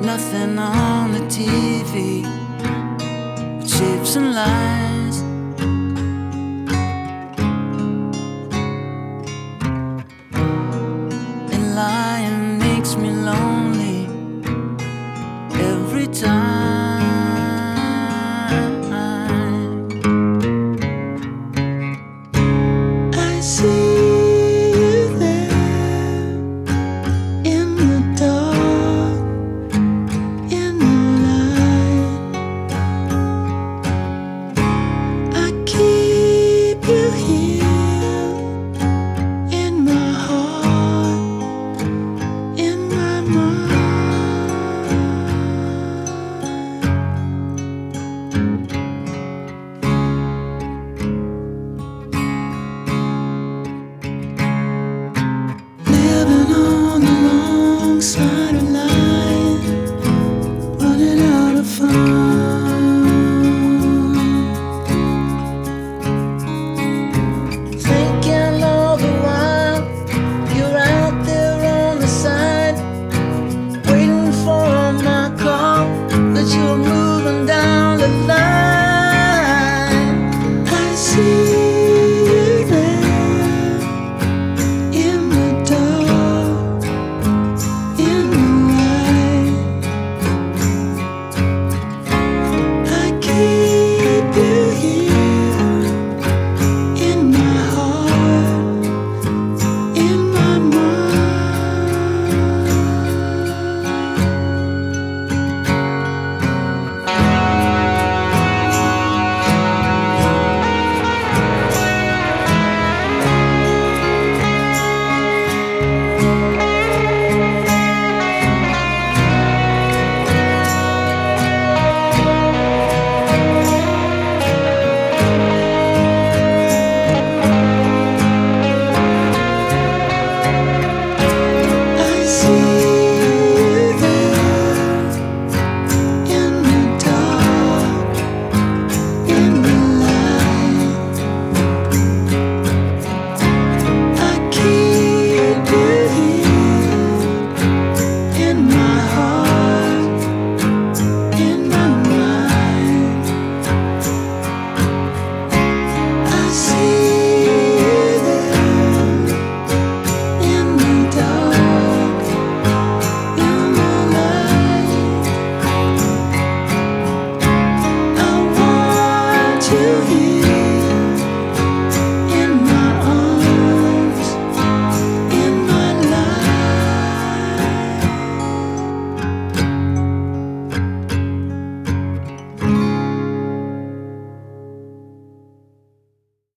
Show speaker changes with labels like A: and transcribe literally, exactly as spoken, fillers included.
A: nothing on the T V but shapes and lies. And lying makes me lonely every time. I see side of life, running out of fun. Thinking all the while you're out there on the side, waiting for my call, that you're moving down the line. I see to hear.